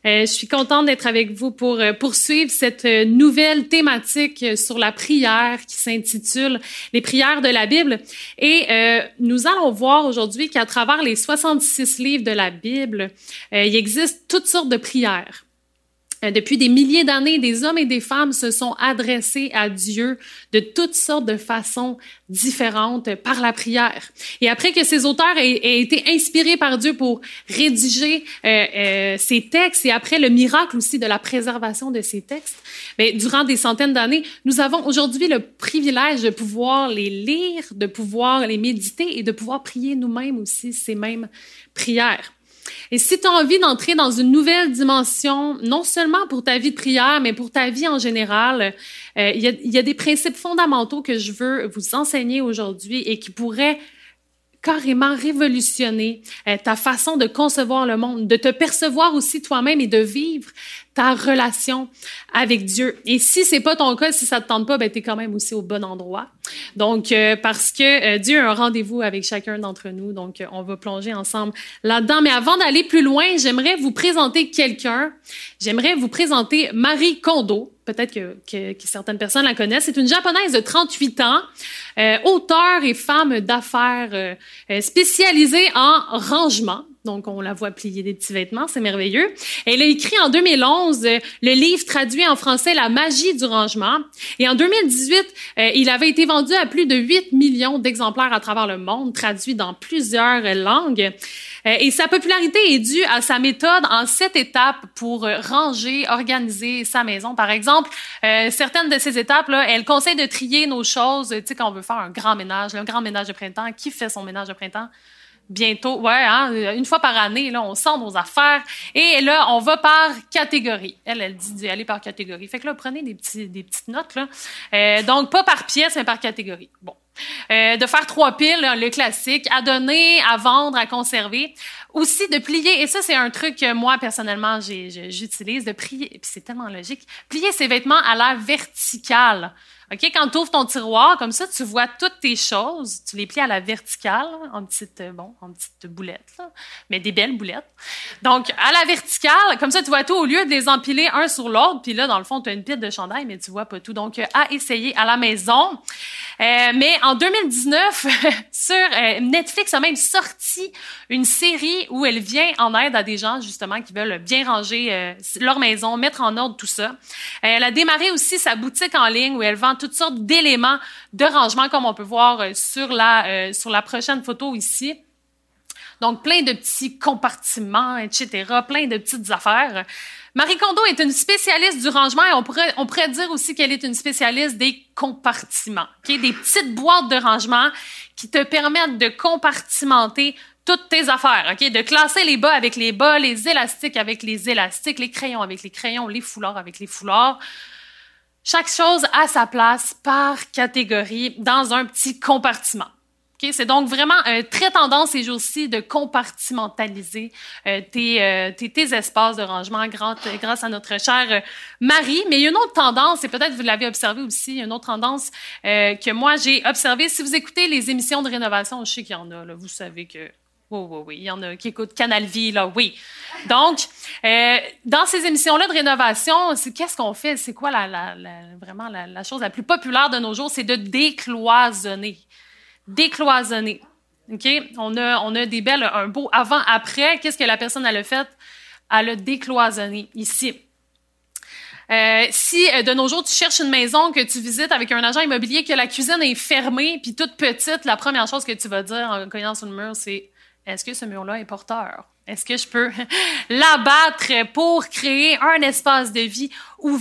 Je suis contente d'être avec vous pour poursuivre cette nouvelle thématique sur la prière qui s'intitule « Les prières de la Bible ». Et nous allons voir aujourd'hui qu'à travers les 66 livres de la Bible, il existe toutes sortes de prières. Depuis des milliers d'années, des hommes et des femmes se sont adressés à Dieu de toutes sortes de façons différentes par la prière. Et après que ces auteurs aient été inspirés par Dieu pour rédiger ces textes, et après le miracle aussi de la préservation de ces textes, durant des centaines d'années, nous avons aujourd'hui le privilège de pouvoir les lire, de pouvoir les méditer et de pouvoir prier nous-mêmes aussi ces mêmes prières. Et si tu as envie d'entrer dans une nouvelle dimension, non seulement pour ta vie de prière, mais pour ta vie en général, il y a des principes fondamentaux que je veux vous enseigner aujourd'hui et qui pourraient carrément révolutionner ta façon de concevoir le monde, de te percevoir aussi toi-même et de vivre ta relation avec Dieu. Et si c'est pas ton cas, si ça te tente pas, t'es quand même aussi au bon endroit. Donc, parce que Dieu a un rendez-vous avec chacun d'entre nous. Donc, on va plonger ensemble là-dedans. Mais avant d'aller plus loin, j'aimerais vous présenter quelqu'un. J'aimerais vous présenter Marie Kondo. Peut-être que certaines personnes la connaissent. C'est une Japonaise de 38 ans, auteure et femme d'affaires spécialisée en rangement. Donc, on la voit plier des petits vêtements, c'est merveilleux. Elle a écrit en 2011 le livre traduit en français « La magie du rangement ». Et en 2018, il avait été vendu à plus de 8 millions d'exemplaires à travers le monde, traduit dans plusieurs langues. Et sa popularité est due à sa méthode en 7 étapes pour ranger, organiser sa maison. Par exemple, certaines de ces étapes-là, elle conseille de trier nos choses. Tu sais, quand on veut faire un grand ménage de printemps, qui fait son ménage de printemps? Bientôt, une fois par année, là, on sort nos affaires et là, on va par catégorie. Elle dit d'y aller par catégorie. Fait que là, prenez des petites notes, là. Donc, pas par pièce, mais par catégorie. Bon. De faire 3 piles, là, le classique, à donner, à vendre, à conserver. Aussi, de plier, et ça, c'est un truc que moi, personnellement, j'utilise, de plier, puis c'est tellement logique, plier ses vêtements à l'air vertical. OK? Quand tu ouvres ton tiroir, comme ça, tu vois toutes tes choses, tu les plies à la verticale, en petites boulettes, là, mais des belles boulettes. Donc, à la verticale, comme ça, tu vois tout, au lieu de les empiler un sur l'autre, puis là, dans le fond, tu as une pile de chandail, mais tu vois pas tout. Donc, à essayer à la maison. Mais en 2019, sur Netflix a même sorti une série où elle vient en aide à des gens, justement, qui veulent bien ranger leur maison, mettre en ordre tout ça. Elle a démarré aussi sa boutique en ligne où elle vend toutes sortes d'éléments de rangement, comme on peut voir sur la prochaine photo ici. Donc, plein de petits compartiments, etc., plein de petites affaires. Marie Kondo est une spécialiste du rangement et on pourrait dire aussi qu'elle est une spécialiste des compartiments, okay? Des petites boîtes de rangement qui te permettent de compartimenter toutes tes affaires, OK? De classer les bas avec les bas, les élastiques avec les élastiques, les crayons avec les crayons, les foulards avec les foulards. Chaque chose à sa place par catégorie dans un petit compartiment. Okay? C'est donc vraiment très tendance ces jours-ci de compartimentaliser tes espaces de rangement grâce à notre chère Marie. Mais il y a une autre tendance, et peut-être vous l'avez observé aussi, il y a une autre tendance que moi j'ai observée. Si vous écoutez les émissions de rénovation, je sais qu'il y en a, là, vous savez que oui, il y en a qui écoutent Canal Vie, là, oui. Donc, dans ces émissions-là de rénovation, qu'est-ce qu'on fait? C'est quoi vraiment la chose la plus populaire de nos jours? C'est de décloisonner. Décloisonner. OK? On a un beau avant-après. Qu'est-ce que la personne elle a fait? Elle a décloisonné ici. Si de nos jours, tu cherches une maison que tu visites avec un agent immobilier, que la cuisine est fermée puis toute petite, la première chose que tu vas dire en cognant sur le mur, c'est « Est-ce que ce mur-là est porteur? Est-ce que je peux l'abattre pour créer un espace de vie ouvert? »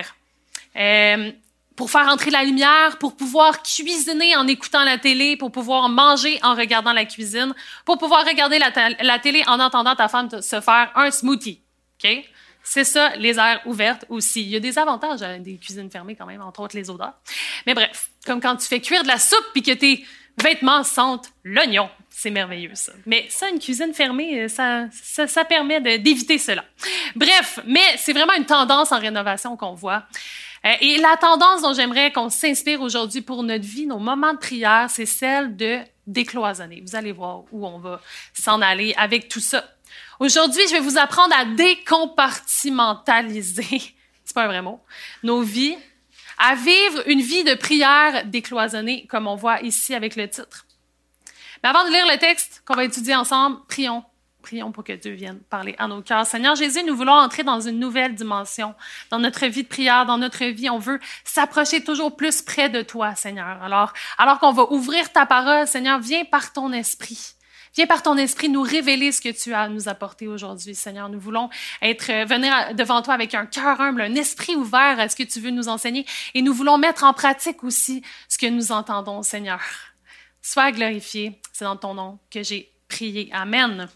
Pour faire entrer la lumière, pour pouvoir cuisiner en écoutant la télé, pour pouvoir manger en regardant la cuisine, pour pouvoir regarder la télé en entendant ta femme se faire un smoothie. OK? C'est ça, les aires ouvertes aussi. Il y a des avantages à des cuisines fermées quand même, entre autres les odeurs. Mais bref, comme quand tu fais cuire de la soupe puis que tes vêtements sentent l'oignon. C'est merveilleux, ça. Mais ça, une cuisine fermée, ça permet d'éviter cela. Bref, mais c'est vraiment une tendance en rénovation qu'on voit. Et la tendance dont j'aimerais qu'on s'inspire aujourd'hui pour notre vie, nos moments de prière, c'est celle de décloisonner. Vous allez voir où on va s'en aller avec tout ça. Aujourd'hui, je vais vous apprendre à décompartimentaliser, c'est pas un vrai mot, nos vies, à vivre une vie de prière décloisonnée, comme on voit ici avec le titre. Mais avant de lire le texte qu'on va étudier ensemble, prions. Prions pour que Dieu vienne parler à nos cœurs. Seigneur Jésus, nous voulons entrer dans une nouvelle dimension. Dans notre vie de prière, dans notre vie, on veut s'approcher toujours plus près de toi, Seigneur. Alors qu'on va ouvrir ta parole, Seigneur, viens par ton esprit. Viens par ton esprit nous révéler ce que tu as à nous apporter aujourd'hui, Seigneur. Nous voulons venir devant toi avec un cœur humble, un esprit ouvert à ce que tu veux nous enseigner. Et nous voulons mettre en pratique aussi ce que nous entendons, Seigneur. Sois glorifié. C'est dans ton nom que j'ai prié. Amen.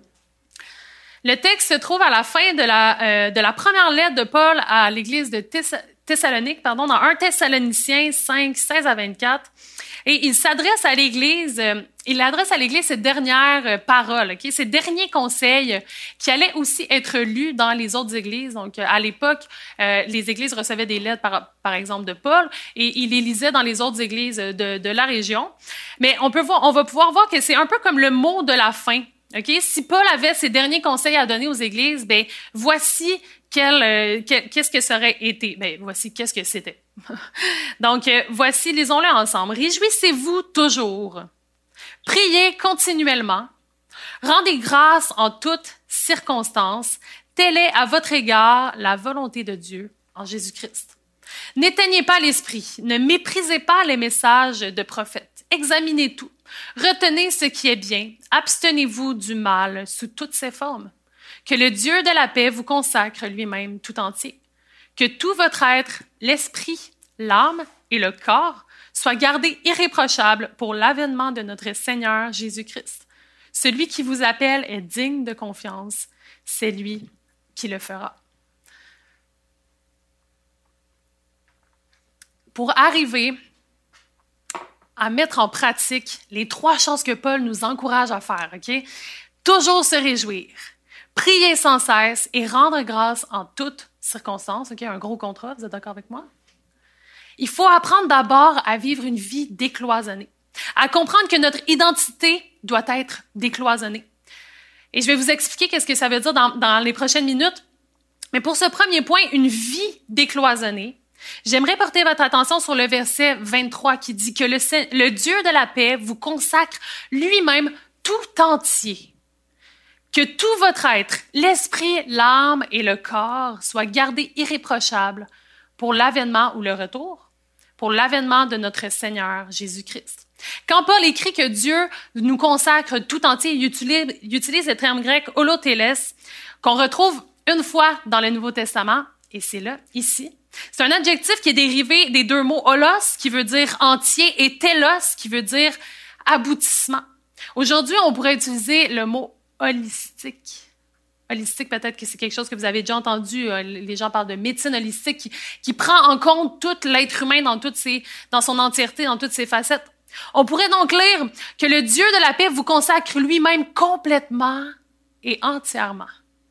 Le texte se trouve à la fin de la première lettre de Paul à l'église de Thessalonique, dans 1 Thessaloniciens 5, 16 à 24. Et il adresse à l'église ces dernières paroles, okay? Ces derniers conseils qui allaient aussi être lus dans les autres églises. Donc, à l'époque, les églises recevaient des lettres, par exemple, de Paul, et il les lisait dans les autres églises de la région. Mais on va pouvoir voir que c'est un peu comme le mot de la fin. Okay? Si Paul avait ses derniers conseils à donner aux églises, voici qu'est-ce que ça aurait été. Voici qu'est-ce que c'était. Donc, voici, lisons-le ensemble. Réjouissez-vous toujours. Priez continuellement. Rendez grâce en toutes circonstances. Telle est à votre égard la volonté de Dieu en Jésus-Christ. N'éteignez pas l'esprit. Ne méprisez pas les messages de prophètes. Examinez tout. Retenez ce qui est bien. Abstenez-vous du mal sous toutes ses formes. Que le Dieu de la paix vous consacre lui-même tout entier. Que tout votre être, l'esprit, l'âme et le corps soient gardés irréprochables pour l'avènement de notre Seigneur Jésus-Christ. Celui qui vous appelle est digne de confiance. C'est lui qui le fera. Pour arriver à mettre en pratique les 3 choses que Paul nous encourage à faire, OK? Toujours se réjouir, prier sans cesse et rendre grâce en toutes circonstances, OK? Un gros contrat, vous êtes d'accord avec moi? Il faut apprendre d'abord à vivre une vie décloisonnée, à comprendre que notre identité doit être décloisonnée. Et je vais vous expliquer qu'est-ce que ça veut dire dans les prochaines minutes. Mais pour ce premier point, une vie décloisonnée, j'aimerais porter votre attention sur le verset 23 qui dit que le Dieu de la paix vous consacre lui-même tout entier. Que tout votre être, l'esprit, l'âme et le corps soient gardés irréprochables pour l'avènement ou le retour, pour l'avènement de notre Seigneur Jésus-Christ. Quand Paul écrit que Dieu nous consacre tout entier, il utilise le terme grec holoteles, qu'on retrouve une fois dans le Nouveau Testament, et c'est là, ici. C'est un adjectif qui est dérivé des 2 mots holos, qui veut dire entier, et telos, qui veut dire aboutissement. Aujourd'hui, on pourrait utiliser le mot holistique. Holistique, peut-être que c'est quelque chose que vous avez déjà entendu. Les gens parlent de médecine holistique qui prend en compte tout l'être humain dans son entièreté, dans toutes ses facettes. On pourrait donc lire que le Dieu de la paix vous consacre lui-même complètement et entièrement.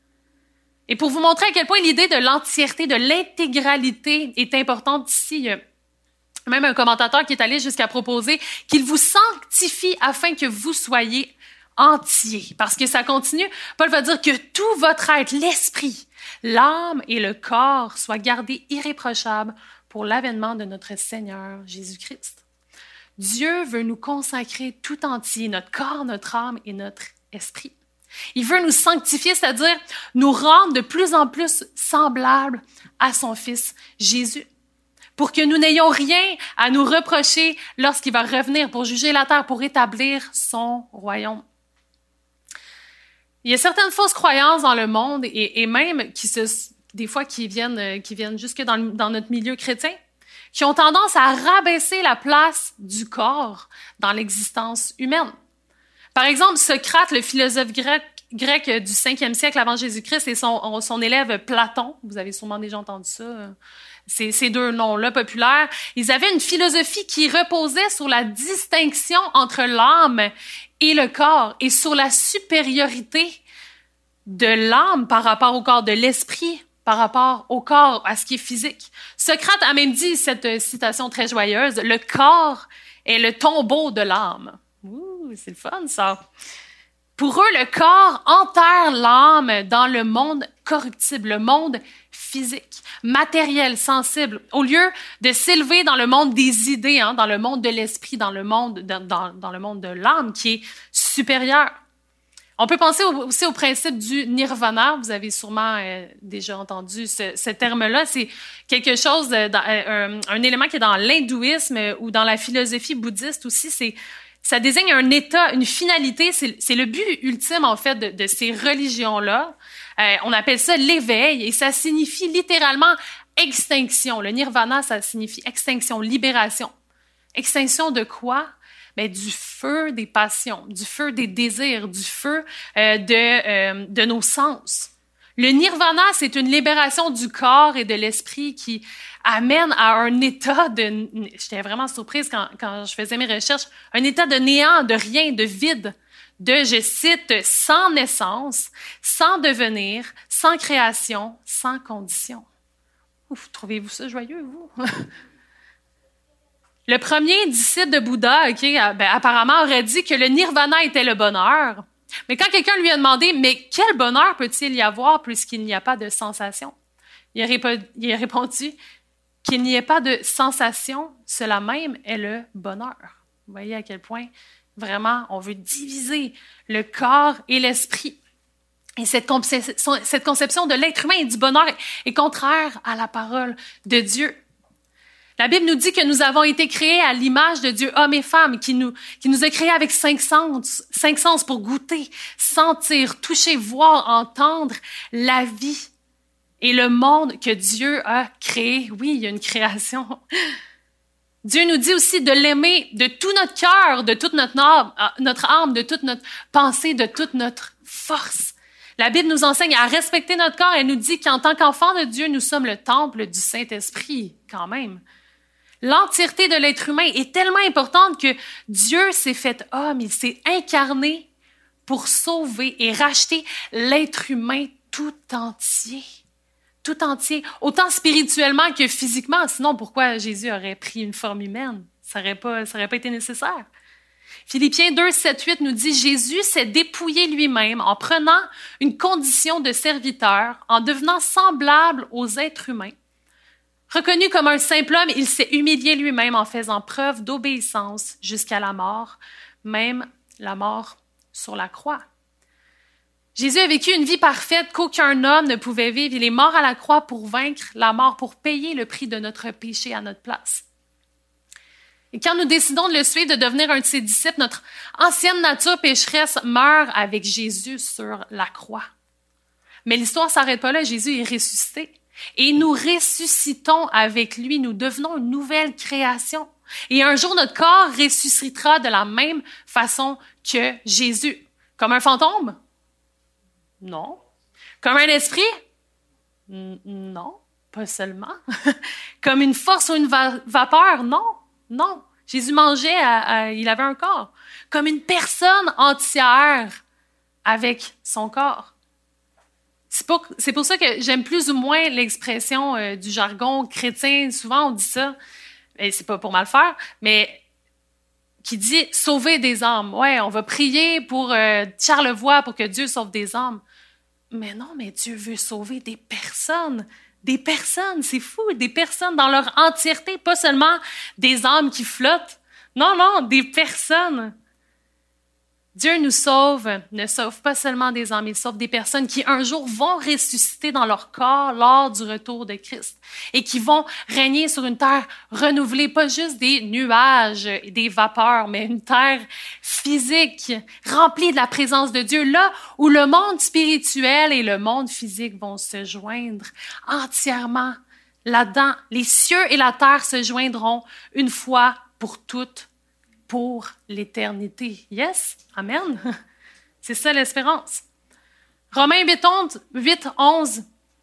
Et pour vous montrer à quel point l'idée de l'entièreté, de l'intégralité est importante ici, il y a même un commentateur qui est allé jusqu'à proposer qu'il vous sanctifie afin que vous soyez entier. Parce que ça continue, Paul va dire que tout votre être, l'esprit, l'âme et le corps soient gardés irréprochables pour l'avènement de notre Seigneur Jésus-Christ. Dieu veut nous consacrer tout entier, notre corps, notre âme et notre esprit. Il veut nous sanctifier, c'est-à-dire nous rendre de plus en plus semblables à son Fils Jésus, pour que nous n'ayons rien à nous reprocher lorsqu'il va revenir pour juger la terre, pour établir son royaume. Il y a certaines fausses croyances dans le monde et même des fois qui viennent jusque dans notre milieu chrétien, qui ont tendance à rabaisser la place du corps dans l'existence humaine. Par exemple, Socrate, le philosophe grec du 5e siècle avant Jésus-Christ, et son élève Platon, vous avez sûrement déjà entendu ça, ces 2 noms-là populaires, ils avaient une philosophie qui reposait sur la distinction entre l'âme et le corps, et sur la supériorité de l'âme par rapport au corps, de l'esprit par rapport au corps, à ce qui est physique. Socrate a même dit cette citation très joyeuse, « Le corps est le tombeau de l'âme ». Ouh, c'est le fun, ça. Pour eux, le corps enterre l'âme dans le monde corruptible, le monde physique, matériel, sensible, au lieu de s'élever dans le monde des idées, dans le monde de l'esprit, dans le monde de l'âme qui est supérieur. On peut penser aussi au principe du nirvana. Vous avez sûrement déjà entendu ce terme-là. C'est quelque chose, un élément qui est dans l'hindouisme ou dans la philosophie bouddhiste aussi. Ça désigne un état, une finalité. C'est le but ultime, en fait, de ces religions-là. On appelle ça l'éveil et ça signifie littéralement extinction. Le nirvana, ça signifie extinction, libération. Extinction de quoi? Ben, du feu des passions, du feu des désirs, du feu de nos sens. Le nirvana, c'est une libération du corps et de l'esprit qui amène à un état de... J'étais vraiment surprise quand je faisais mes recherches. Un état de néant, de rien, de vide, de, je cite, sans naissance, sans devenir, sans création, sans condition. Ouf, trouvez-vous ça joyeux, vous? Le premier disciple de Bouddha, apparemment aurait dit que le nirvana était le bonheur. Mais quand quelqu'un lui a demandé, mais quel bonheur peut-il y avoir puisqu'il n'y a pas de sensation? Il a répondu qu'il n'y ait pas de sensation, cela même est le bonheur. Vous voyez à quel point vraiment on veut diviser le corps et l'esprit. Et cette conception de l'être humain et du bonheur est contraire à la parole de Dieu. La Bible nous dit que nous avons été créés à l'image de Dieu, hommes et femmes, qui nous a créés avec cinq sens pour goûter, sentir, toucher, voir, entendre la vie et le monde que Dieu a créé. Oui, il y a une création. Dieu nous dit aussi de l'aimer de tout notre cœur, de toute notre âme, de toute notre pensée, de toute notre force. La Bible nous enseigne à respecter notre corps. Elle nous dit qu'en tant qu'enfants de Dieu, nous sommes le temple du Saint-Esprit, quand même. L'entièreté de l'être humain est tellement importante que Dieu s'est fait homme, il s'est incarné pour sauver et racheter l'être humain tout entier. Tout entier, autant spirituellement que physiquement. Sinon, pourquoi Jésus aurait pris une forme humaine? Ça n'aurait pas été nécessaire. Philippiens 2, 7, 8 nous dit « Jésus s'est dépouillé lui-même en prenant une condition de serviteur, en devenant semblable aux êtres humains. Reconnu comme un simple homme, il s'est humilié lui-même en faisant preuve d'obéissance jusqu'à la mort, même la mort sur la croix. » Jésus a vécu une vie parfaite qu'aucun homme ne pouvait vivre. Il est mort à la croix pour vaincre la mort, pour payer le prix de notre péché à notre place. Et quand nous décidons de le suivre, de devenir un de ses disciples, notre ancienne nature pécheresse meurt avec Jésus sur la croix. Mais l'histoire ne s'arrête pas là. Jésus est ressuscité. Et nous ressuscitons avec lui. Nous devenons une nouvelle création. Et un jour, notre corps ressuscitera de la même façon que Jésus. Comme un fantôme? Non. Comme un esprit? Non, pas seulement. Comme une force ou une vapeur? Non, non. Jésus mangeait, il avait un corps. Comme une personne entière avec son corps. C'est pour ça que j'aime plus ou moins l'expression du jargon chrétien. Souvent, on dit ça, et c'est pas pour mal faire, mais qui dit « sauver des âmes ». Ouais, on va prier pour Charlevoix pour que Dieu sauve des âmes. Mais non, mais Dieu veut sauver des personnes. Des personnes, c'est fou, des personnes dans leur entièreté, pas seulement des âmes qui flottent. Non, non, des personnes. Dieu nous sauve, ne sauve pas seulement des âmes, il sauve des personnes qui un jour vont ressusciter dans leur corps lors du retour de Christ et qui vont régner sur une terre renouvelée, pas juste des nuages et des vapeurs, mais une terre physique remplie de la présence de Dieu, là où le monde spirituel et le monde physique vont se joindre entièrement là-dedans. Les cieux et la terre se joindront une fois pour toutes pour l'éternité. Yes? Amen. C'est ça l'espérance. Romains 8, 11.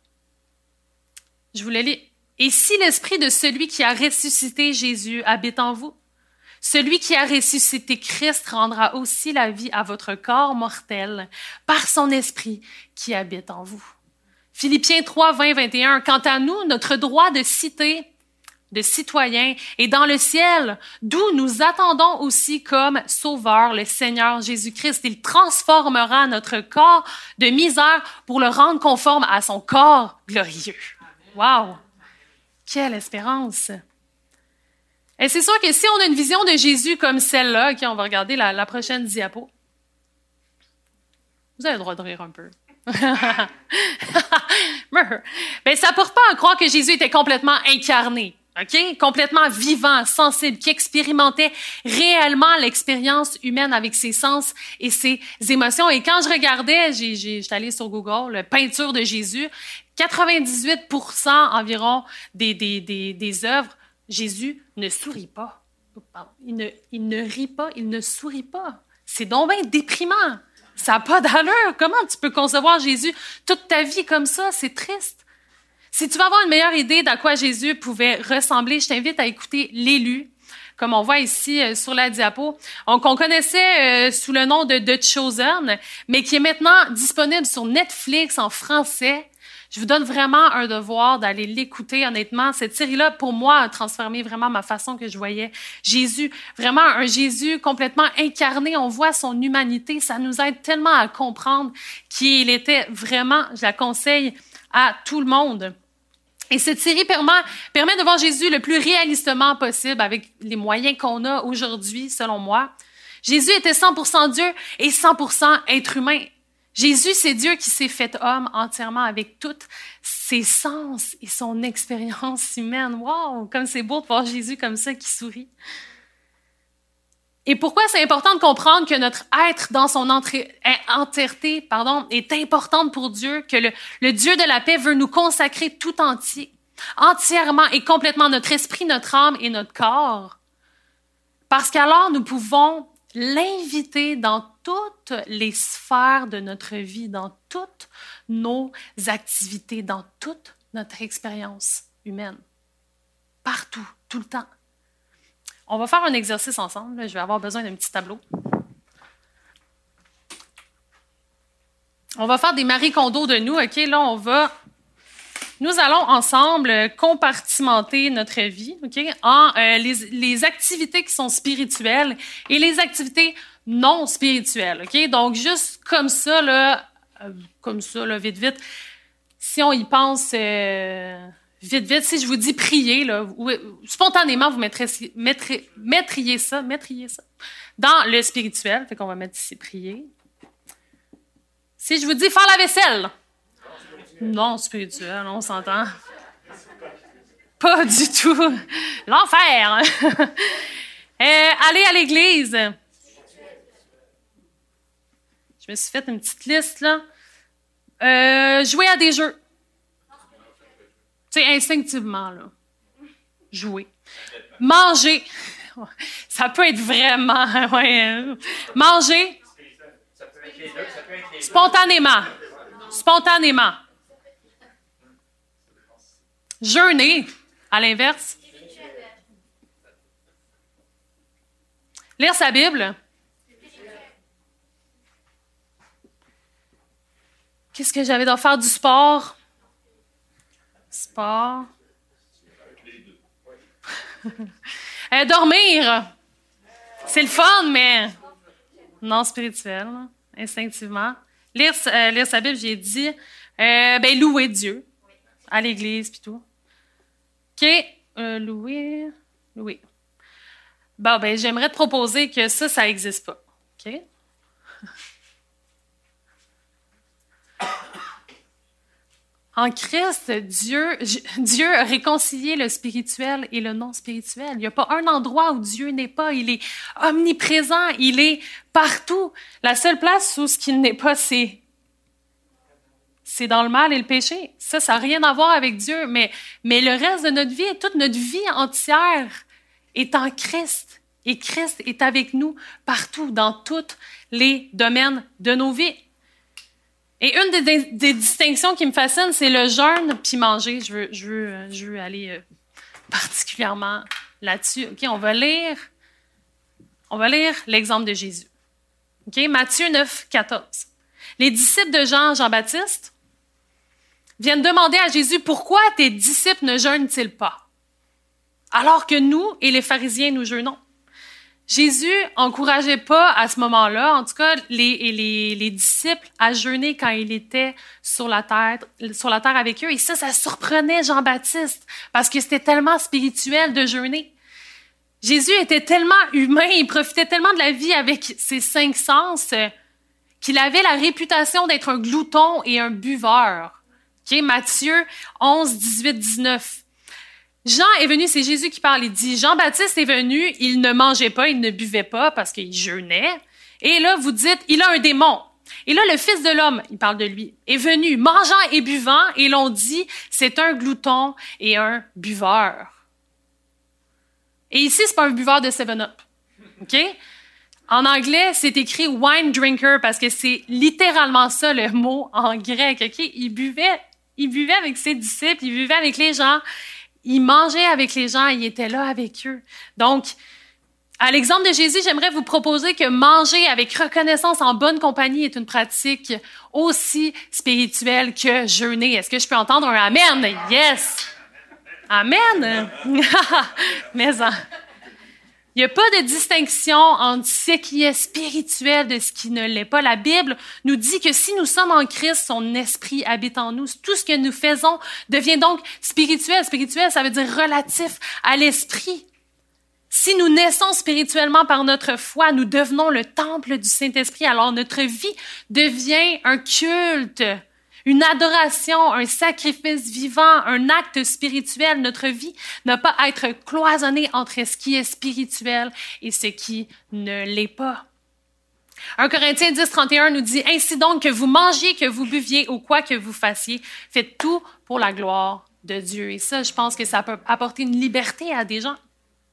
Je vous le lis. « Et si l'esprit de celui qui a ressuscité Jésus habite en vous, celui qui a ressuscité Christ rendra aussi la vie à votre corps mortel par son esprit qui habite en vous. » Philippiens 3, 20, 21. « Quant à nous, notre droit de cité de citoyens et dans le ciel, d'où nous attendons aussi comme sauveur le Seigneur Jésus-Christ. Il transformera notre corps de misère pour le rendre conforme à son corps glorieux. Wow! Quelle espérance! Et c'est sûr que si on a une vision de Jésus comme celle-là, OK, on va regarder la prochaine diapo. Vous avez le droit de rire un peu. Ben, ça porte pas à croire que Jésus était complètement incarné, OK? Complètement vivant, sensible, qui expérimentait réellement l'expérience humaine avec ses sens et ses émotions. Et quand je regardais, j'étais allée sur Google, peinture de Jésus, 98% environ des œuvres, Jésus ne sourit pas. Il ne rit pas, il ne sourit pas. C'est donc bien déprimant. Ça n'a pas d'allure. Comment tu peux concevoir Jésus toute ta vie comme ça? C'est triste. Si tu veux avoir une meilleure idée d'à quoi Jésus pouvait ressembler, je t'invite à écouter L'Élu, comme on voit ici sur la diapo, qu'on connaissait sous le nom de The Chosen, mais qui est maintenant disponible sur Netflix en français. Je vous donne vraiment un devoir d'aller l'écouter, honnêtement. Cette série-là, pour moi, a transformé vraiment ma façon que je voyais Jésus. Vraiment un Jésus complètement incarné. On voit son humanité. Ça nous aide tellement à comprendre qui il était vraiment. Je la conseille à tout le monde. Et cette série permet de voir Jésus le plus réalistement possible avec les moyens qu'on a aujourd'hui, selon moi. Jésus était 100% Dieu et 100% être humain. Jésus, c'est Dieu qui s'est fait homme entièrement avec tous ses sens et son expérience humaine. Wow! Comme c'est beau de voir Jésus comme ça qui sourit. Et pourquoi c'est important de comprendre que notre être dans son entièreté, est importante pour Dieu, que le Dieu de la paix veut nous consacrer tout entier, entièrement et complètement notre esprit, notre âme et notre corps. Parce qu'alors nous pouvons l'inviter dans toutes les sphères de notre vie, dans toutes nos activités, dans toute notre expérience humaine. Partout, tout le temps. On va faire un exercice ensemble. Je vais avoir besoin d'un petit tableau. On va faire des Marie Kondo de nous. OK, là, nous allons ensemble compartimenter notre vie, OK, en les activités qui sont spirituelles et les activités non spirituelles, OK? Donc, juste comme ça, vite, vite, si on y pense vite, vite, si je vous dis prier, là, spontanément, vous mettriez ça dans le spirituel. Fait qu'on va mettre ici prier. Si je vous dis faire la vaisselle, non spirituel, on s'entend. Pas du tout. L'enfer. Aller à l'église. Je me suis fait une petite liste, là. Jouer à des jeux. Tu sais, instinctivement, là. Jouer. Manger. Ça peut être vraiment... Manger. Spontanément. Jeûner, à l'inverse. Lire sa Bible. Qu'est-ce que j'avais d'en faire? Du sport. Dormir. C'est le fun, mais non spirituel, instinctivement. Lire sa Bible, j'ai dit. Louer Dieu à l'église puis tout. OK. Louer. Bon, j'aimerais te proposer que ça n'existe pas. OK? En Christ, Dieu a réconcilié le spirituel et le non spirituel. Il n'y a pas un endroit où Dieu n'est pas. Il est omniprésent. Il est partout. La seule place où ce qu'il n'est pas, c'est dans le mal et le péché. Ça n'a rien à voir avec Dieu. Mais le reste de notre vie, toute notre vie entière est en Christ. Et Christ est avec nous partout, dans tous les domaines de nos vies. Et une des distinctions qui me fascine, c'est le jeûne puis manger. Je veux aller particulièrement là-dessus. OK, on va lire l'exemple de Jésus. OK, Matthieu 9, 14. Les disciples de Jean-Baptiste viennent demander à Jésus, pourquoi tes disciples ne jeûnent-ils pas? alors que nous et les pharisiens, nous jeûnons. Jésus encourageait pas à ce moment-là, en tout cas, les disciples à jeûner quand il était sur la terre avec eux. Et ça surprenait Jean-Baptiste parce que c'était tellement spirituel de jeûner. Jésus était tellement humain, il profitait tellement de la vie avec ses 5 sens qu'il avait la réputation d'être un glouton et un buveur. Okay? Matthieu 11, 18, 19. Jean est venu, c'est Jésus qui parle, il dit, Jean-Baptiste est venu, il ne mangeait pas, il ne buvait pas parce qu'il jeûnait. Et là, vous dites, il a un démon. Et là, le Fils de l'homme, il parle de lui, est venu mangeant et buvant, et l'on dit, c'est un glouton et un buveur. Et ici, c'est pas un buveur de 7-Up. OK? En anglais, c'est écrit wine drinker parce que c'est littéralement ça le mot en grec. OK? Il buvait avec ses disciples, il buvait avec les gens. Il mangeait avec les gens, il était là avec eux. Donc, à l'exemple de Jésus, j'aimerais vous proposer que manger avec reconnaissance en bonne compagnie est une pratique aussi spirituelle que jeûner. Est-ce que je peux entendre un amen? Yes! Amen! Mais il n'y a pas de distinction entre ce qui est spirituel de ce qui ne l'est pas. La Bible nous dit que si nous sommes en Christ, son esprit habite en nous. Tout ce que nous faisons devient donc spirituel. Spirituel, ça veut dire relatif à l'esprit. Si nous naissons spirituellement par notre foi, nous devenons le temple du Saint-Esprit. Alors notre vie devient un culte, une adoration, un sacrifice vivant, un acte spirituel. Notre vie n'a pas à être cloisonnée entre ce qui est spirituel et ce qui ne l'est pas. 1 Corinthiens 10, 31 nous dit « Ainsi donc que vous mangiez, que vous buviez ou quoi que vous fassiez, faites tout pour la gloire de Dieu. » Et ça, je pense que ça peut apporter une liberté à des gens.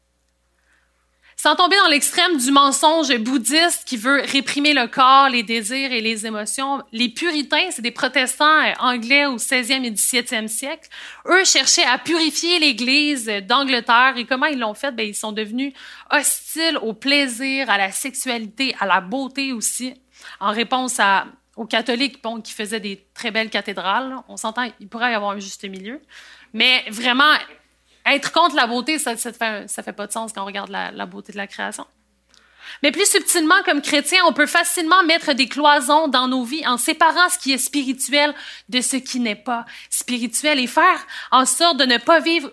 Sans tomber dans l'extrême du mensonge bouddhiste qui veut réprimer le corps, les désirs et les émotions, les puritains, c'est des protestants anglais au 16e et 17e siècle. Eux cherchaient à purifier l'Église d'Angleterre. Et comment ils l'ont fait? Ils sont devenus hostiles au plaisir, à la sexualité, à la beauté aussi, en réponse aux catholiques qui faisaient des très belles cathédrales. On s'entend, il pourrait y avoir un juste milieu. Mais vraiment, être contre la beauté, ça fait pas de sens quand on regarde la beauté de la création. Mais plus subtilement, comme chrétiens, on peut facilement mettre des cloisons dans nos vies en séparant ce qui est spirituel de ce qui n'est pas spirituel et faire en sorte de ne pas vivre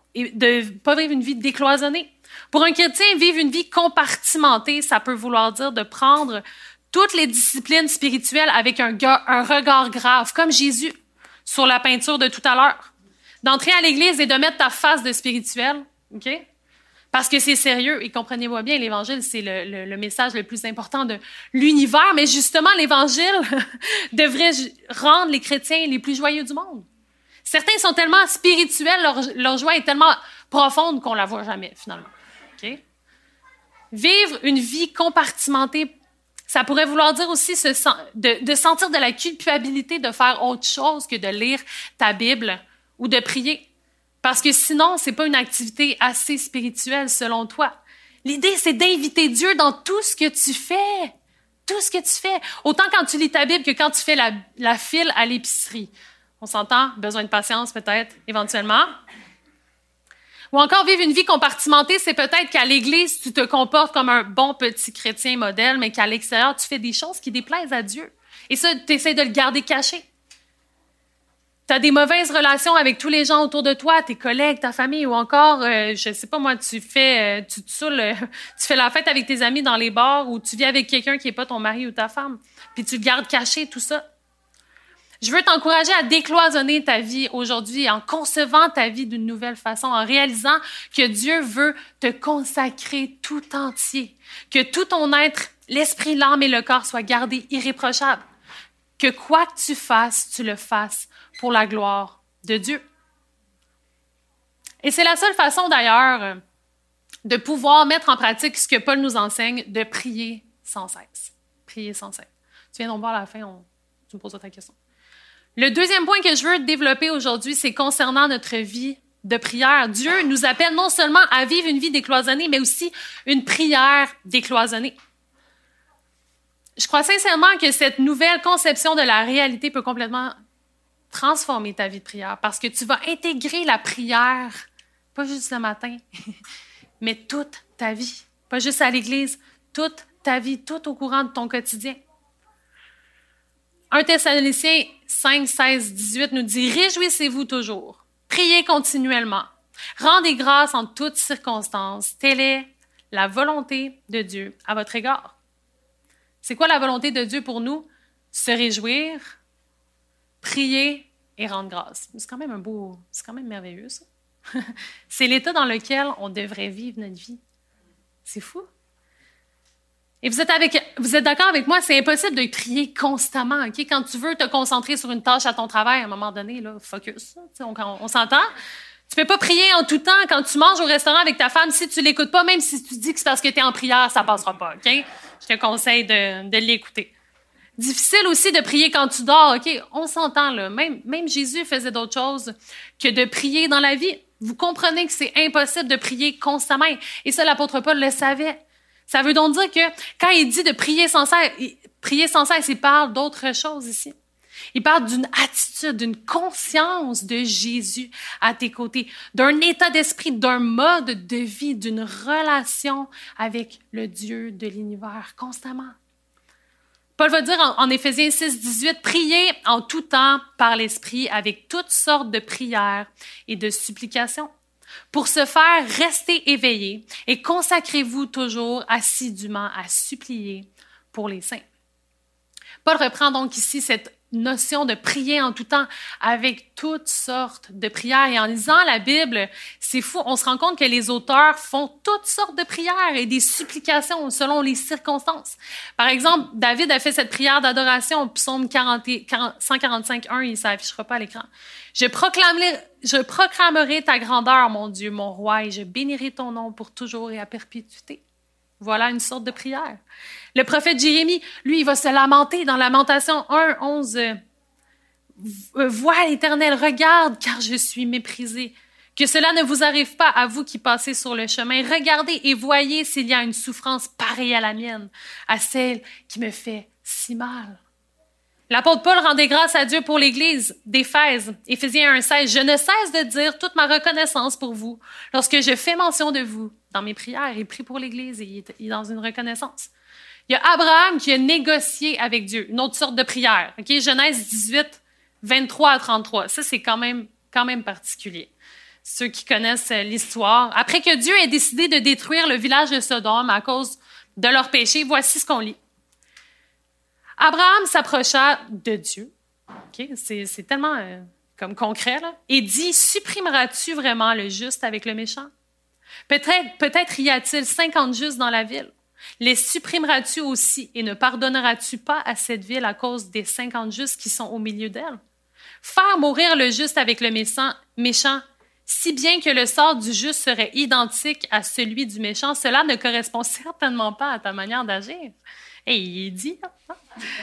une vie décloisonnée. Pour un chrétien, vivre une vie compartimentée, ça peut vouloir dire de prendre toutes les disciplines spirituelles avec un regard grave, comme Jésus sur la peinture de tout à l'heure. D'entrer à l'église et de mettre ta face de spirituel, OK? Parce que c'est sérieux. Et comprenez-moi bien, l'Évangile, c'est le message le plus important de l'univers. Mais justement, l'Évangile devrait rendre les chrétiens les plus joyeux du monde. Certains sont tellement spirituels, leur joie est tellement profonde qu'on la voit jamais, finalement. OK? Vivre une vie compartimentée, ça pourrait vouloir dire aussi de sentir de la culpabilité de faire autre chose que de lire ta Bible ou de prier. Parce que sinon, c'est pas une activité assez spirituelle selon toi. L'idée, c'est d'inviter Dieu dans tout ce que tu fais. Tout ce que tu fais. Autant quand tu lis ta Bible que quand tu fais la file à l'épicerie. On s'entend? Besoin de patience peut-être, éventuellement. Ou encore vivre une vie compartimentée, c'est peut-être qu'à l'église, tu te comportes comme un bon petit chrétien modèle, mais qu'à l'extérieur, tu fais des choses qui déplaisent à Dieu. Et ça, tu essaies de le garder caché. Tu as des mauvaises relations avec tous les gens autour de toi, tes collègues, ta famille, ou encore, je sais pas moi, tu fais la fête avec tes amis dans les bars ou tu vis avec quelqu'un qui est pas ton mari ou ta femme, puis tu le gardes caché, tout ça. Je veux t'encourager à décloisonner ta vie aujourd'hui en concevant ta vie d'une nouvelle façon, en réalisant que Dieu veut te consacrer tout entier, que tout ton être, l'esprit, l'âme et le corps soient gardés irréprochables, que quoi que tu fasses, tu le fasses pour la gloire de Dieu. Et c'est la seule façon d'ailleurs de pouvoir mettre en pratique ce que Paul nous enseigne, de prier sans cesse. Prier sans cesse. Tu viens d'en voir à la fin, tu me poses ta question. Le deuxième point que je veux développer aujourd'hui, c'est concernant notre vie de prière. Dieu nous appelle non seulement à vivre une vie décloisonnée, mais aussi une prière décloisonnée. Je crois sincèrement que cette nouvelle conception de la réalité peut complètement transformer ta vie de prière parce que tu vas intégrer la prière pas juste le matin, mais toute ta vie. Pas juste à l'église, toute ta vie, tout au courant de ton quotidien. 1 Thessaloniciens 5, 16, 18 nous dit « Réjouissez-vous toujours, priez continuellement, rendez grâce en toutes circonstances, telle est la volonté de Dieu à votre égard. » C'est quoi la volonté de Dieu pour nous? Se réjouir, prier et rendre grâce. C'est quand même merveilleux ça. C'est l'état dans lequel on devrait vivre notre vie. C'est fou. Et vous êtes d'accord avec moi, c'est impossible de prier constamment. Okay? Quand tu veux te concentrer sur une tâche à ton travail, à un moment donné, là, focus. On s'entend? Tu peux pas prier en tout temps. Quand tu manges au restaurant avec ta femme, si tu l'écoutes pas, même si tu dis que c'est parce que tu es en prière, ça passera pas. Okay? Je te conseille de l'écouter. Difficile aussi de prier quand tu dors. OK, on s'entend là. Même Jésus faisait d'autres choses que de prier dans la vie. Vous comprenez que c'est impossible de prier constamment. Et ça, l'apôtre Paul le savait. Ça veut donc dire que quand il dit de prier sans cesse, il parle d'autre chose ici. Il parle d'une attitude, d'une conscience de Jésus à tes côtés, d'un état d'esprit, d'un mode de vie, d'une relation avec le Dieu de l'univers constamment. Paul va dire en Éphésiens 6, 18, « Priez en tout temps par l'Esprit avec toutes sortes de prières et de supplications. Pour ce faire, restez éveillés et consacrez-vous toujours assidûment à supplier pour les saints. » Paul reprend donc ici cette notion de prier en tout temps avec toutes sortes de prières. Et en lisant la Bible, c'est fou, on se rend compte que les auteurs font toutes sortes de prières et des supplications selon les circonstances. Par exemple, David a fait cette prière d'adoration au psaume 145.1, il ne s'affichera pas à l'écran. Je proclamerai ta grandeur, mon Dieu, mon roi, et je bénirai ton nom pour toujours et à perpétuité. Voilà une sorte de prière. Le prophète Jérémie, lui, il va se lamenter dans Lamentation 1, 11. « Vois l'Éternel, regarde, car je suis méprisé. Que cela ne vous arrive pas à vous qui passez sur le chemin. Regardez et voyez s'il y a une souffrance pareille à la mienne, à celle qui me fait si mal. » L'apôtre Paul rendait grâce à Dieu pour l'Église d'Éphèse. Éphésiens 1, 16. « Je ne cesse de dire toute ma reconnaissance pour vous lorsque je fais mention de vous dans mes prières. » Il prie pour l'Église et il est dans une reconnaissance. Il y a Abraham qui a négocié avec Dieu, une autre sorte de prière. Okay? Genèse 18, 23 à 33. Ça, c'est quand même particulier. Ceux qui connaissent l'histoire. Après que Dieu ait décidé de détruire le village de Sodome à cause de leur péché, voici ce qu'on lit. Abraham s'approcha de Dieu. Okay? C'est tellement comme concret, là. Et dit, supprimeras-tu vraiment le juste avec le méchant? Peut-être y a-t-il 50 justes dans la ville. Les supprimeras-tu aussi et ne pardonneras-tu pas à cette ville à cause des 50 justes qui sont au milieu d'elle? Faire mourir le juste avec le méchant, si bien que le sort du juste serait identique à celui du méchant, cela ne correspond certainement pas à ta manière d'agir. Et il dit, hein?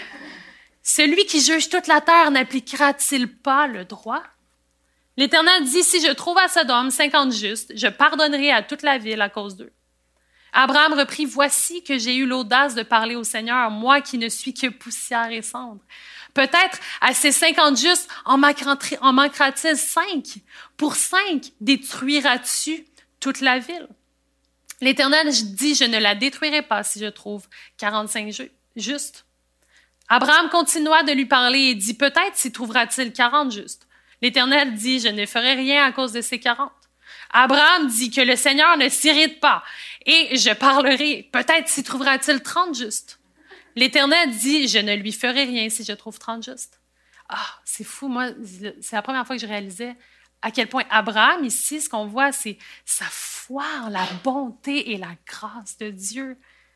Celui qui juge toute la terre n'appliquera-t-il pas le droit? L'Éternel dit, si je trouve à Sodome 50 justes, je pardonnerai à toute la ville à cause d'eux. Abraham reprit, voici que j'ai eu l'audace de parler au Seigneur, moi qui ne suis que poussière et cendre. Peut-être à ces 50 justes en manquera-t-il 5? Pour 5, détruiras-tu toute la ville? L'Éternel dit, je ne la détruirai pas si je trouve 45 justes. Abraham continua de lui parler et dit, peut-être s'y trouvera-t-il 40 justes. L'Éternel dit, je ne ferai rien à cause de ces 40. Abraham dit que le Seigneur ne s'irrite pas et je parlerai. Peut-être s'y trouvera-t-il 30 justes. L'Éternel dit, je ne lui ferai rien si je trouve 30 justes. Ah, c'est fou. Moi, c'est la première fois que je réalisais à quel point Abraham, ici, ce qu'on voit, c'est sa foi en la bonté et la grâce de Dieu.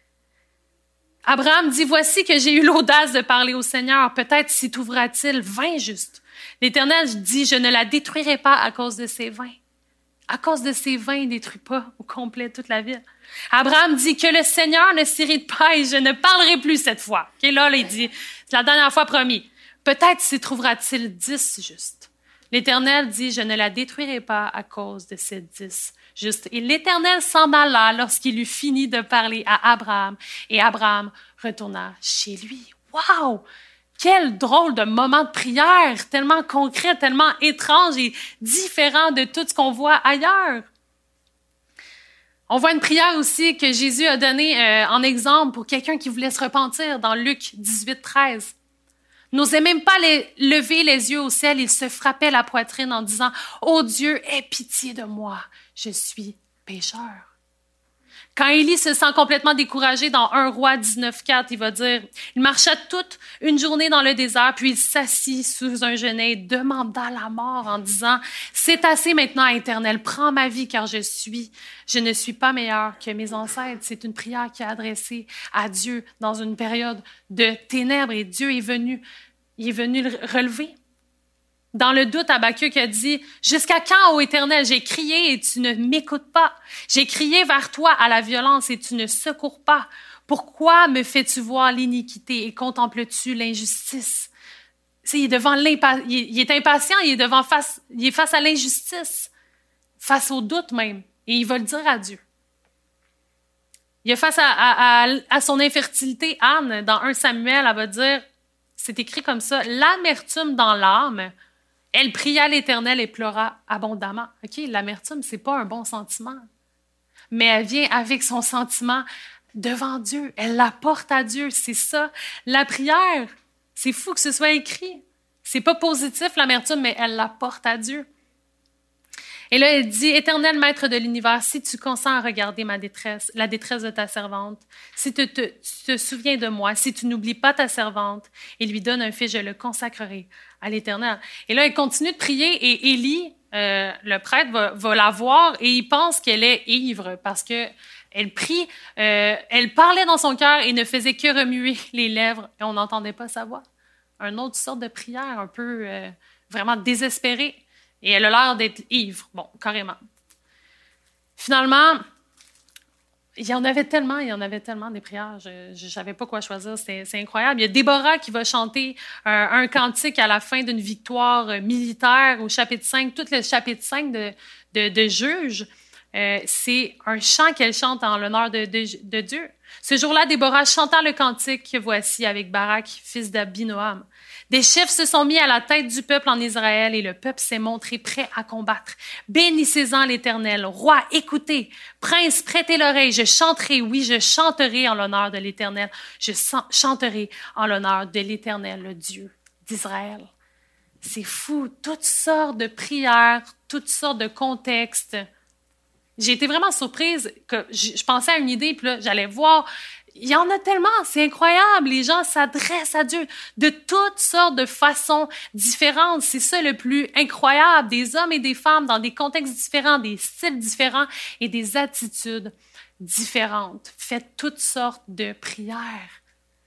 Abraham dit, voici que j'ai eu l'audace de parler au Seigneur. Peut-être s'y trouvera-t-il 20 justes. L'Éternel dit, je ne la détruirai pas à cause de ces 20. À cause de ces 20, il ne détruit pas au complet toute la ville. Abraham dit que le Seigneur ne s'irrite pas et je ne parlerai plus cette fois. Okay, là, il dit, c'est la dernière fois promis. Peut-être s'y trouvera-t-il 10 justes. L'Éternel dit, je ne la détruirai pas à cause de ces 10 justes. Et l'Éternel s'en alla lorsqu'il eut fini de parler à Abraham. Et Abraham retourna chez lui. Wow! Quel drôle de moment de prière, tellement concret, tellement étrange et différent de tout ce qu'on voit ailleurs. On voit une prière aussi que Jésus a donnée en exemple pour quelqu'un qui voulait se repentir dans Luc 18, 13. N'osait même pas lever les yeux au ciel, il se frappait la poitrine en disant « Ô Dieu, aie pitié de moi, je suis pécheur. » Quand Élie se sent complètement découragé dans 1 Roi 19, 4, il va dire « Il marcha toute une journée dans le désert, puis il s'assit sous un genêt, demanda la mort en disant « C'est assez maintenant, Éternel, prends ma vie, car je ne suis pas meilleur que mes ancêtres. » C'est une prière qui est adressée à Dieu dans une période de ténèbres, et Dieu est venu le relever. Dans le doute, Habakkuk a dit « Jusqu'à quand, ô Éternel, j'ai crié et tu ne m'écoutes pas? J'ai crié vers toi à la violence et tu ne secours pas. Pourquoi me fais-tu voir l'iniquité et contemples-tu l'injustice? » Il est impatient, il est face à l'injustice, face au doute même, et il va le dire à Dieu. Il est face à son infertilité. Anne, dans 1 Samuel, elle va dire, c'est écrit comme ça, « L'amertume dans l'âme, elle pria à l'Éternel et pleura abondamment. » OK, l'amertume, c'est pas un bon sentiment. Mais elle vient avec son sentiment devant Dieu. Elle l'apporte à Dieu. C'est ça, la prière. C'est fou que ce soit écrit. C'est pas positif, l'amertume, mais elle l'apporte à Dieu. Et là, elle dit, « Éternel maître de l'univers, si tu consens à regarder ma détresse, la détresse de ta servante, si tu te souviens de moi, si tu n'oublies pas ta servante, et lui donne un fils, je le consacrerai à l'Éternel. » Et là, elle continue de prier, et Élie, le prêtre, va la voir, et il pense qu'elle est ivre, parce que elle prie, elle parlait dans son cœur et ne faisait que remuer les lèvres, et on n'entendait pas sa voix. Une autre sorte de prière, un peu vraiment désespérée. Et elle a l'air d'être ivre. Bon, carrément. Finalement, il y en avait tellement des prières. Je ne savais pas quoi choisir. C'est incroyable. Il y a Déborah qui va chanter un cantique à la fin d'une victoire militaire au chapitre 5. Tout le chapitre 5 de Juges, c'est un chant qu'elle chante en l'honneur de Dieu. Ce jour-là, Déborah chanta le cantique que voici avec Barak, fils d'Abinoam. Des chefs se sont mis à la tête du peuple en Israël et le peuple s'est montré prêt à combattre. Bénissez-en l'Éternel. Roi, écoutez. Prince, prêtez l'oreille. Je chanterai, oui, je chanterai en l'honneur de l'Éternel. Je chanterai en l'honneur de l'Éternel, le Dieu d'Israël. C'est fou. Toutes sortes de prières, toutes sortes de contextes. J'ai été vraiment surprise que je pensais à une idée, puis là, j'allais voir. Il y en a tellement, c'est incroyable. Les gens s'adressent à Dieu de toutes sortes de façons différentes. C'est ça le plus incroyable. Des hommes et des femmes dans des contextes différents, des styles différents et des attitudes différentes. Faites toutes sortes de prières.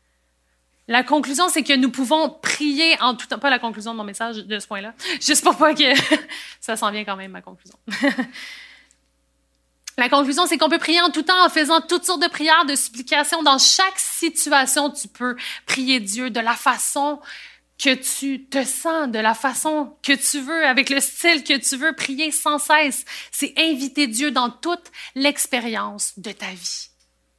La conclusion, c'est que nous pouvons prier en tout temps. Pas la conclusion de mon message de ce point-là. Juste pour pas que ça s'en vient quand même, ma conclusion. La conclusion, c'est qu'on peut prier en tout temps en faisant toutes sortes de prières, de supplications. Dans chaque situation, tu peux prier Dieu de la façon que tu te sens, de la façon que tu veux, avec le style que tu veux, prier sans cesse. C'est inviter Dieu dans toute l'expérience de ta vie.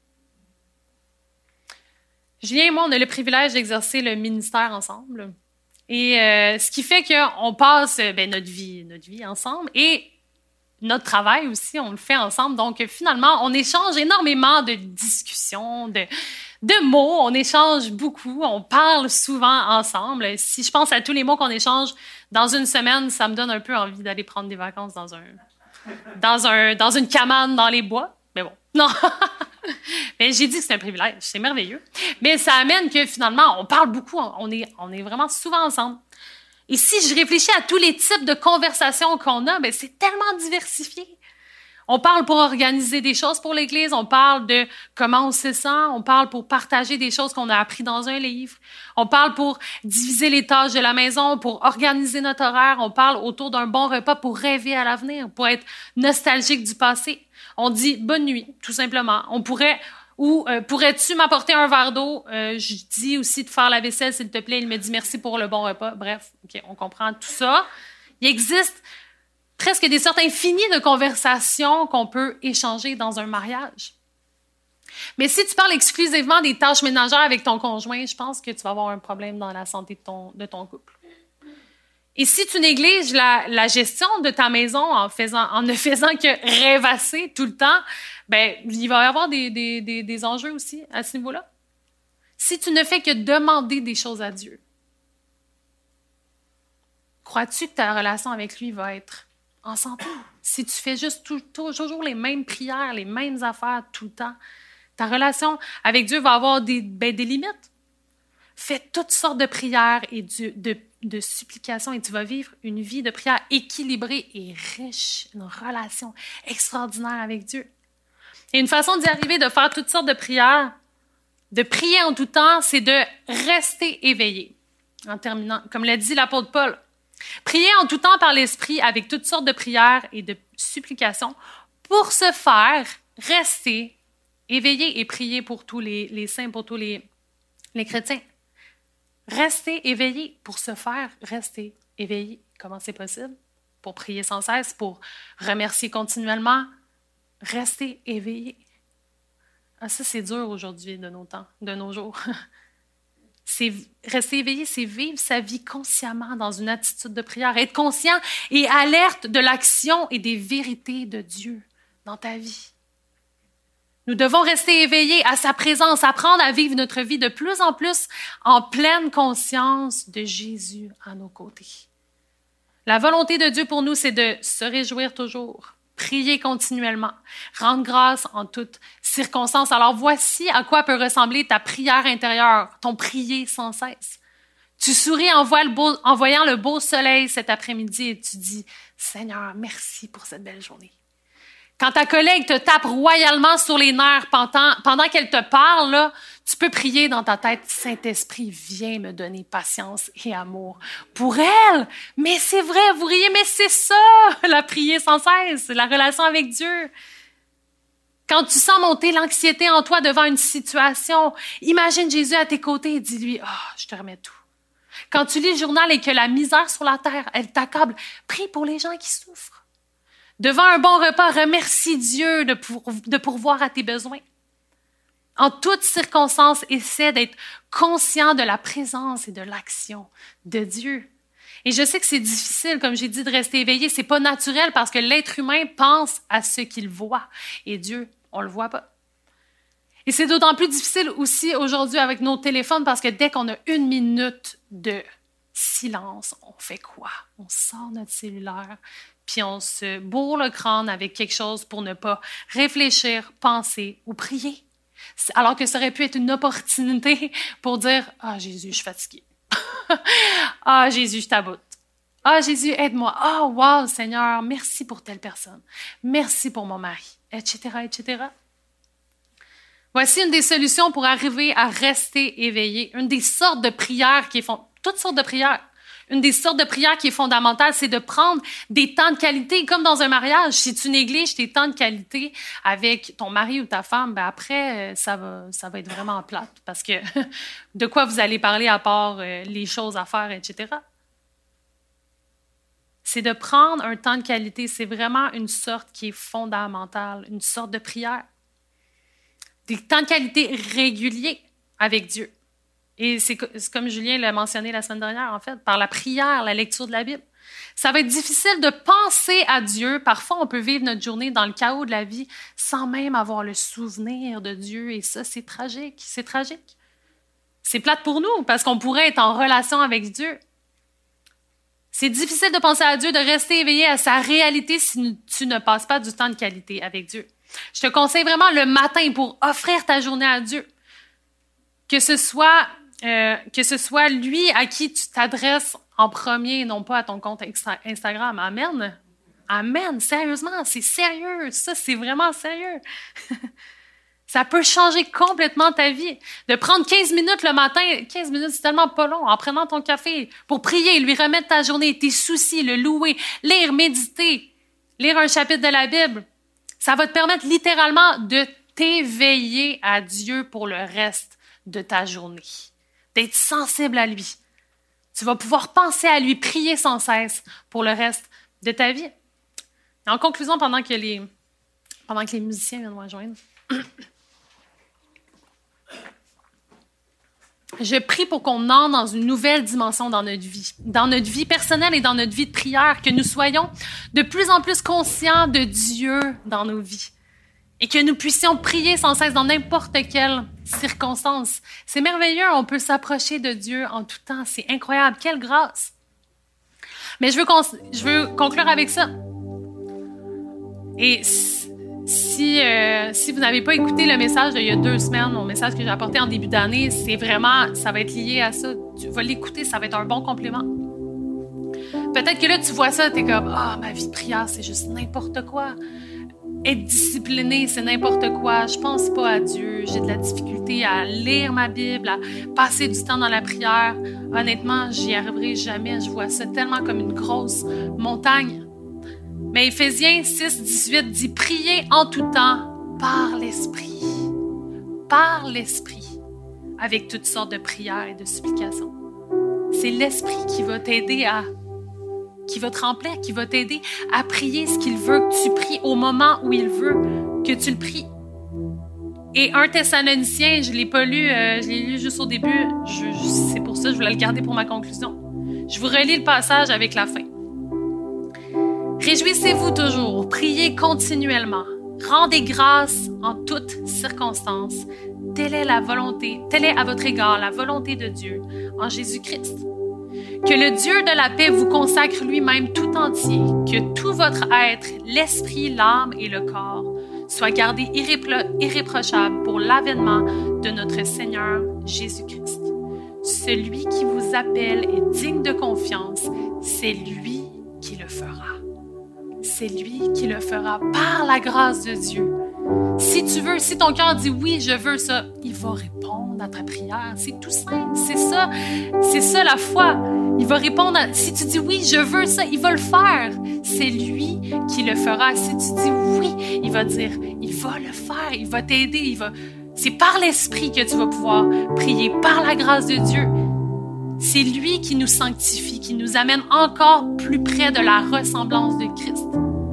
Julien et moi, on a le privilège d'exercer le ministère ensemble. Et ce qui fait qu'on passe notre vie ensemble. Et notre travail aussi, on le fait ensemble. Donc, finalement, on échange énormément de discussions, de mots. On échange beaucoup. On parle souvent ensemble. Si je pense à tous les mots qu'on échange dans une semaine, ça me donne un peu envie d'aller prendre des vacances dans une cabane dans les bois. Mais bon, non. Mais j'ai dit que c'est un privilège. C'est merveilleux. Mais ça amène que finalement, on parle beaucoup. On est vraiment souvent ensemble. Et si je réfléchis à tous les types de conversations qu'on a, c'est tellement diversifié. On parle pour organiser des choses pour l'Église, on parle de comment on se sent, on parle pour partager des choses qu'on a appris dans un livre, on parle pour diviser les tâches de la maison, pour organiser notre horaire, on parle autour d'un bon repas pour rêver à l'avenir, pour être nostalgique du passé. On dit bonne nuit, tout simplement. On pourrait... Ou pourrais-tu m'apporter un verre d'eau? Je dis aussi de faire la vaisselle, s'il te plaît. Il me dit merci pour le bon repas. Bref, OK, on comprend tout ça. Il existe presque des sortes infinies de conversations qu'on peut échanger dans un mariage. Mais si tu parles exclusivement des tâches ménagères avec ton conjoint, je pense que tu vas avoir un problème dans la santé de ton couple. Et si tu négliges la gestion de ta maison en ne faisant que rêvasser tout le temps, ben il va y avoir des enjeux aussi à ce niveau-là. Si tu ne fais que demander des choses à Dieu, crois-tu que ta relation avec lui va être en santé? Si tu fais juste toujours les mêmes prières, les mêmes affaires tout le temps, ta relation avec Dieu va avoir des limites. Fais toutes sortes de prières et de supplications et tu vas vivre une vie de prière équilibrée et riche, une relation extraordinaire avec Dieu. Et une façon d'y arriver, de faire toutes sortes de prières, de prier en tout temps, c'est de rester éveillé. En terminant, comme l'a dit l'apôtre Paul, priez en tout temps par l'Esprit avec toutes sortes de prières et de supplications pour se faire rester éveillé et prier pour tous les saints, pour tous les chrétiens. Rester éveillé pour se faire rester éveillé. Comment c'est possible? Pour prier sans cesse, pour remercier continuellement. Rester éveillé. Ah, ça, c'est dur aujourd'hui de nos temps, de nos jours. Rester éveillé, c'est vivre sa vie consciemment dans une attitude de prière, être conscient et alerte de l'action et des vérités de Dieu dans ta vie. Nous devons rester éveillés à sa présence, apprendre à vivre notre vie de plus en plus en pleine conscience de Jésus à nos côtés. La volonté de Dieu pour nous, c'est de se réjouir toujours, prier continuellement, rendre grâce en toutes circonstances. Alors voici à quoi peut ressembler ta prière intérieure, ton prier sans cesse. Tu souris en voyant le beau soleil cet après-midi et tu dis « Seigneur, merci pour cette belle journée ». Quand ta collègue te tape royalement sur les nerfs pendant qu'elle te parle, là, tu peux prier dans ta tête, Saint-Esprit, viens me donner patience et amour pour elle. Mais c'est vrai, vous riez, mais c'est ça, la prier sans cesse, la relation avec Dieu. Quand tu sens monter l'anxiété en toi devant une situation, imagine Jésus à tes côtés et dis-lui, je te remets tout. Quand tu lis le journal et que la misère sur la terre, elle t'accable, prie pour les gens qui souffrent. Devant un bon repas, remercie Dieu de pourvoir à tes besoins. En toutes circonstances, essaie d'être conscient de la présence et de l'action de Dieu. Et je sais que c'est difficile, comme j'ai dit, de rester éveillé. C'est pas naturel parce que l'être humain pense à ce qu'il voit. Et Dieu, on le voit pas. Et c'est d'autant plus difficile aussi aujourd'hui avec nos téléphones parce que dès qu'on a 1 minute de silence, on fait quoi? On sort notre cellulaire, puis on se bourre le crâne avec quelque chose pour ne pas réfléchir, penser ou prier. Alors que ça aurait pu être une opportunité pour dire « Ah, Jésus, je suis fatiguée. Ah, Jésus, je t'aboute. Ah, Jésus, aide-moi. Ah, wow, Seigneur, merci pour telle personne. Merci pour mon mari. » etc., etc. Voici une des solutions pour arriver à rester éveillé. Une des sortes de prières qui font... Toutes sortes de prières. Une des sortes de prières qui est fondamentale, c'est de prendre des temps de qualité, comme dans un mariage. Si tu négliges tes temps de qualité avec ton mari ou ta femme, ben après, ça va être vraiment plate parce que de quoi vous allez parler à part les choses à faire, etc. C'est de prendre un temps de qualité. C'est vraiment une sorte qui est fondamentale, une sorte de prière. Des temps de qualité réguliers avec Dieu. Et c'est comme Julien l'a mentionné la semaine dernière, en fait, par la prière, la lecture de la Bible. Ça va être difficile de penser à Dieu. Parfois, on peut vivre notre journée dans le chaos de la vie sans même avoir le souvenir de Dieu. Et ça, c'est tragique. C'est tragique. C'est plate pour nous parce qu'on pourrait être en relation avec Dieu. C'est difficile de penser à Dieu, de rester éveillé à sa réalité si tu ne passes pas du temps de qualité avec Dieu. Je te conseille vraiment le matin pour offrir ta journée à Dieu. Que ce soit lui à qui tu t'adresses en premier et non pas à ton compte Instagram. Amen. Amen. Sérieusement, c'est sérieux. Ça, c'est vraiment sérieux. Ça peut changer complètement ta vie. De prendre 15 minutes le matin, 15 minutes, c'est tellement pas long, en prenant ton café pour prier, lui remettre ta journée, tes soucis, le louer, lire, méditer, lire un chapitre de la Bible. Ça va te permettre littéralement de t'éveiller à Dieu pour le reste de ta journée. D'être sensible à lui. Tu vas pouvoir penser à lui, prier sans cesse pour le reste de ta vie. Et en conclusion, pendant que les musiciens viennent nous rejoindre, Je prie pour qu'on entre dans une nouvelle dimension dans notre vie personnelle et dans notre vie de prière, que nous soyons de plus en plus conscients de Dieu dans nos vies et que nous puissions prier sans cesse dans n'importe quelle circonstance. C'est merveilleux, on peut s'approcher de Dieu en tout temps, c'est incroyable, quelle grâce! Mais je veux conclure avec ça. Et si vous n'avez pas écouté le message d'il y a 2 semaines, mon message que j'ai apporté en début d'année, c'est vraiment, ça va être lié à ça. Tu vas l'écouter, ça va être un bon complément. Peut-être que là, tu vois ça, t'es comme, ma vie de prière, c'est juste n'importe quoi. Être discipliné, c'est n'importe quoi. Je pense pas à Dieu. J'ai de la difficulté à lire ma Bible, à passer du temps dans la prière. Honnêtement, j'y arriverai jamais. Je vois ça tellement comme une grosse montagne. Mais Éphésiens 6:18 dit « Priez en tout temps par l'Esprit. » Par l'Esprit. Avec toutes sortes de prières et de supplications. C'est l'Esprit qui va t'aider qui va te remplir, qui va t'aider à prier ce qu'il veut que tu pries au moment où il veut que tu le pries. Et 1 Thessaloniciens, je ne l'ai pas lu, je l'ai lu juste au début, c'est pour ça que je voulais le garder pour ma conclusion. Je vous relis le passage avec la fin. Réjouissez-vous toujours, priez continuellement, rendez grâce en toutes circonstances. Telle est à votre égard la volonté de Dieu en Jésus-Christ. Que le Dieu de la paix vous consacre lui-même tout entier, que tout votre être, l'esprit, l'âme et le corps, soit gardé irréprochable pour l'avènement de notre Seigneur Jésus-Christ. Celui qui vous appelle est digne de confiance, c'est lui qui le fera. C'est lui qui le fera par la grâce de Dieu. Si tu veux, si ton cœur dit oui, je veux ça, il va répondre à ta prière. C'est tout simple, c'est ça la foi. Il va répondre, si tu dis oui, je veux ça, il va le faire. C'est lui qui le fera. Si tu dis oui, il va dire, il va le faire, il va t'aider, c'est par l'Esprit que tu vas pouvoir prier, par la grâce de Dieu. C'est lui qui nous sanctifie, qui nous amène encore plus près de la ressemblance de Christ.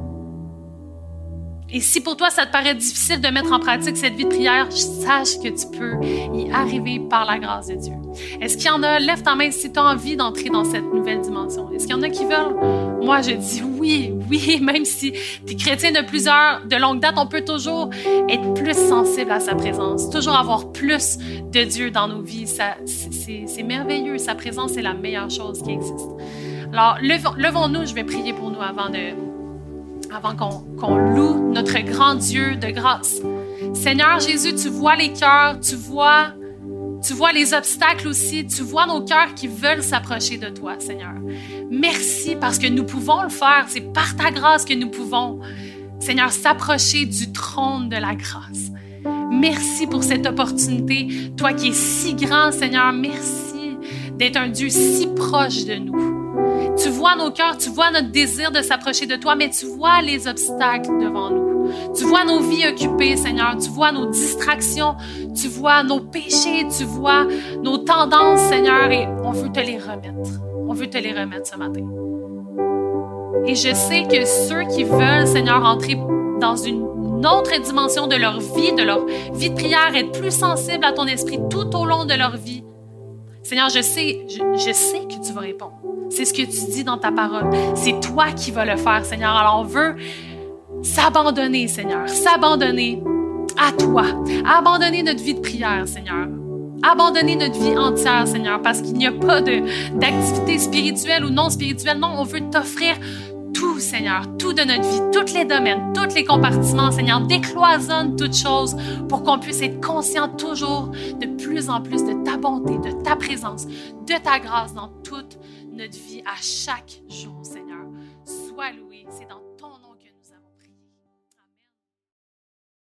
Et si pour toi, ça te paraît difficile de mettre en pratique cette vie de prière, sache que tu peux y arriver par la grâce de Dieu. Est-ce qu'il y en a? Lève ta main si tu as envie d'entrer dans cette nouvelle dimension. Est-ce qu'il y en a qui veulent? Moi, je dis oui, même si tu es chrétien de longue date, on peut toujours être plus sensible à sa présence, toujours avoir plus de Dieu dans nos vies. C'est merveilleux. Sa présence est la meilleure chose qui existe. Alors, levons-nous, je vais prier pour nous avant qu'on loue notre grand Dieu de grâce. Seigneur Jésus, tu vois les cœurs, tu vois les obstacles aussi, tu vois nos cœurs qui veulent s'approcher de toi, Seigneur. Merci parce que nous pouvons le faire, c'est par ta grâce que nous pouvons, Seigneur, s'approcher du trône de la grâce. Merci pour cette opportunité, toi qui es si grand, Seigneur, merci d'être un Dieu si proche de nous. Tu vois nos cœurs, tu vois notre désir de s'approcher de toi, mais tu vois les obstacles devant nous. Tu vois nos vies occupées, Seigneur. Tu vois nos distractions, tu vois nos péchés, tu vois nos tendances, Seigneur, et on veut te les remettre. On veut te les remettre ce matin. Et je sais que ceux qui veulent, Seigneur, entrer dans une autre dimension de leur vie de prière, être plus sensibles à ton esprit tout au long de leur vie, Seigneur, je sais que tu vas répondre. C'est ce que tu dis dans ta parole. C'est toi qui vas le faire, Seigneur. Alors, on veut s'abandonner, Seigneur. S'abandonner à toi. Abandonner notre vie de prière, Seigneur. Abandonner notre vie entière, Seigneur, parce qu'il n'y a pas d'activité spirituelle ou non spirituelle. Non, on veut t'offrir tout, Seigneur, tout de notre vie, tous les domaines, tous les compartiments, Seigneur. Décloisonne toutes choses pour qu'on puisse être conscient toujours de plus en plus de ta bonté, de ta présence, de ta grâce dans toute notre vie à chaque jour, Seigneur. Sois loué, c'est dans